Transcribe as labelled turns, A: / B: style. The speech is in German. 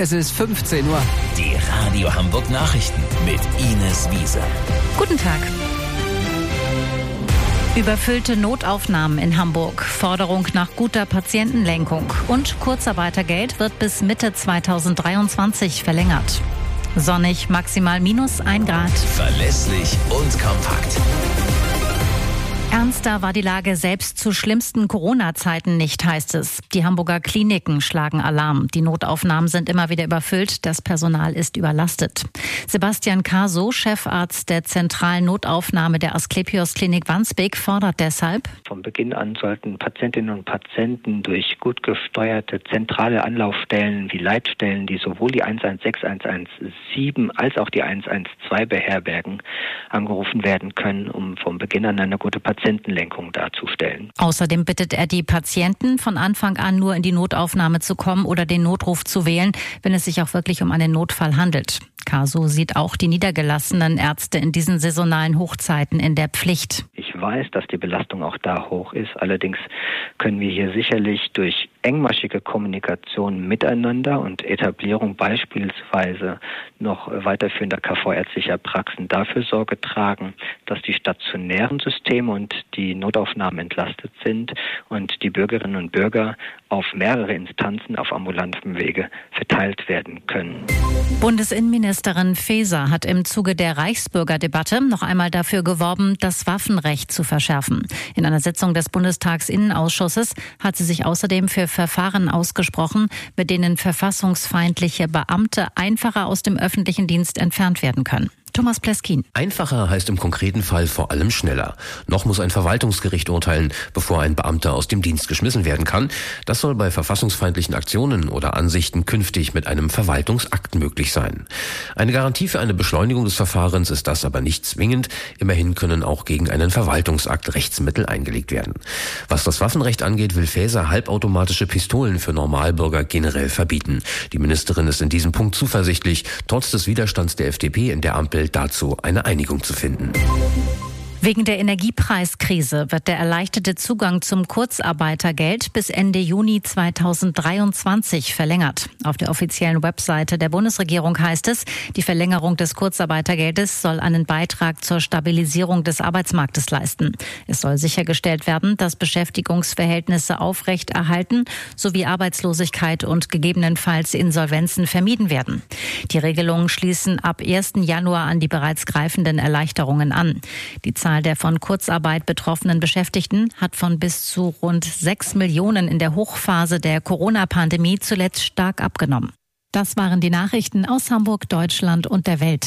A: Es ist 15 Uhr.
B: Die Radio Hamburg Nachrichten mit Ines Wiese.
C: Guten Tag. Überfüllte Notaufnahmen in Hamburg, Forderung nach guter Patientenlenkung und Kurzarbeitergeld wird bis Mitte 2023 verlängert. Sonnig, maximal -1 Grad.
B: Verlässlich und kompakt.
C: Ernster war die Lage selbst zu schlimmsten Corona-Zeiten nicht, heißt es. Die Hamburger Kliniken schlagen Alarm. Die Notaufnahmen sind immer wieder überfüllt, das Personal ist überlastet. Sebastian Caso, Chefarzt der zentralen Notaufnahme der Asklepios-Klinik Wandsbek, fordert deshalb:
D: Von Beginn an sollten Patientinnen und Patienten durch gut gesteuerte zentrale Anlaufstellen wie Leitstellen, die sowohl die 116, 117 als auch die 112 beherbergen, angerufen werden können, um von Beginn an eine gute Patientenlenkung darzustellen.
C: Außerdem bittet er die Patienten, von Anfang an nur in die Notaufnahme zu kommen oder den Notruf zu wählen, wenn es sich auch wirklich um einen Notfall handelt. Caso sieht auch die niedergelassenen Ärzte in diesen saisonalen Hochzeiten in der Pflicht.
D: Ich weiß, dass die Belastung auch da hoch ist. Allerdings können wir hier sicherlich durch engmaschige Kommunikation miteinander und Etablierung beispielsweise noch weiterführender KV-ärztlicher Praxen dafür Sorge tragen, dass die stationären Systeme und die Notaufnahmen entlastet sind und die Bürgerinnen und Bürger auf mehrere Instanzen auf ambulantem Wege verteilt werden können.
C: Bundesinnenministerin Faeser hat im Zuge der Reichsbürgerdebatte noch einmal dafür geworben, das Waffenrecht zu verschärfen. In einer Sitzung des Bundestagsinnenausschusses hat sie sich außerdem für Verfahren ausgesprochen, mit denen verfassungsfeindliche Beamte einfacher aus dem öffentlichen Dienst entfernt werden können. Thomas Pleskin.
E: Einfacher heißt im konkreten Fall vor allem schneller. Noch muss ein Verwaltungsgericht urteilen, bevor ein Beamter aus dem Dienst geschmissen werden kann. Das soll bei verfassungsfeindlichen Aktionen oder Ansichten künftig mit einem Verwaltungsakt möglich sein. Eine Garantie für eine Beschleunigung des Verfahrens ist das aber nicht zwingend. Immerhin können auch gegen einen Verwaltungsakt Rechtsmittel eingelegt werden. Was das Waffenrecht angeht, will Faeser halbautomatische Pistolen für Normalbürger generell verbieten. Die Ministerin ist in diesem Punkt zuversichtlich, trotz des Widerstands der FDP in der Ampel dazu eine Einigung zu finden.
C: Wegen der Energiepreiskrise wird der erleichterte Zugang zum Kurzarbeitergeld bis Ende Juni 2023 verlängert. Auf der offiziellen Webseite der Bundesregierung heißt es, die Verlängerung des Kurzarbeitergeldes soll einen Beitrag zur Stabilisierung des Arbeitsmarktes leisten. Es soll sichergestellt werden, dass Beschäftigungsverhältnisse aufrechterhalten sowie Arbeitslosigkeit und gegebenenfalls Insolvenzen vermieden werden. Die Regelungen schließen ab 1. Januar an die bereits greifenden Erleichterungen an. Die Zahl der von Kurzarbeit betroffenen Beschäftigten hat von bis zu rund 6 Millionen in der Hochphase der Corona-Pandemie zuletzt stark abgenommen. Das waren die Nachrichten aus Hamburg, Deutschland und der Welt.